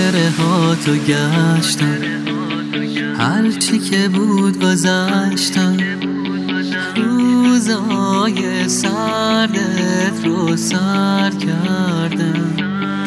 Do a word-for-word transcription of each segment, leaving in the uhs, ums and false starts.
خاطره ها تو گشتم، هرچی که بود گذشتم، روزای سردت رو سر کردم،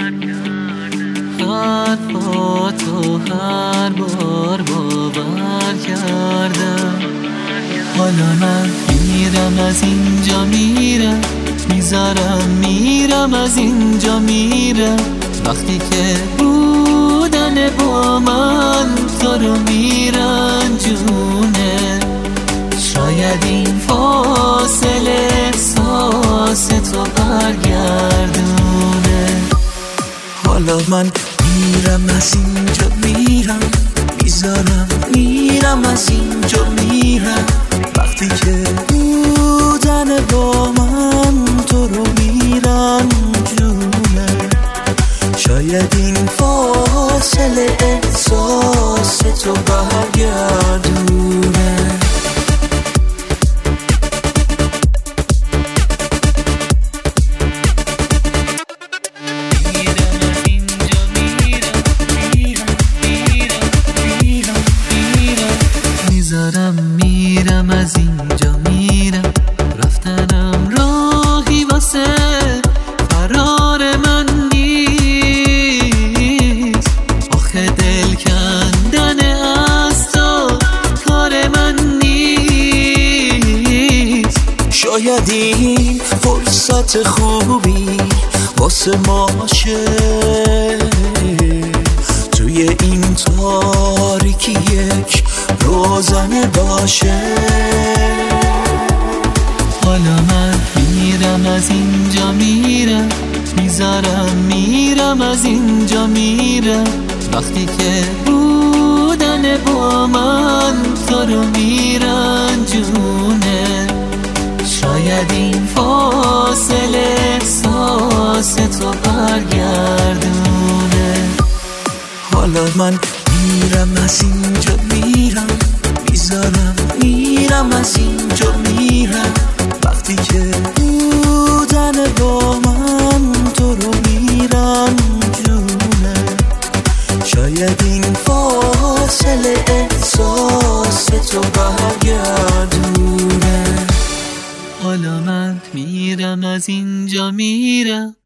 حرفاتو هر بار باور کردم. حالا من میرم از اینجا میرم، میذارم میرم از اینجا میرم، وقتی که بودن با من تو رو میرنجونه. شاید این فاصله احساس تو برگردونه. حالا من میرم از اینجا میرم، میذارم میرم از اینجا میرم، وقتی که بودن با من تو رو میرنجونه. شاید این فاصله احساس تو برگردونه. میذارم میرم از اینجا میرم، رفتنم راهی واسه فرار من نیست. آخه دل کندن از تو کار من نیست. شاید این فرصت خوبی واسه ماشه، توی این تاریکی یک روزنه باشه. حالا من میرم از اینجا میرم، میذارم میرم از اینجا میرم، وقتی که بودن با من تو رو میرنجونه. شاید این فاصله احساس تو برگردونه. حالا من میرم از اینجا میرم، میذارم میرم از اینجا میرم، وقتی که بودن با من تو رو میرنجونه. شاید این فاصله احساس تو برگردونه. حالا من میرم از اینجا میرم،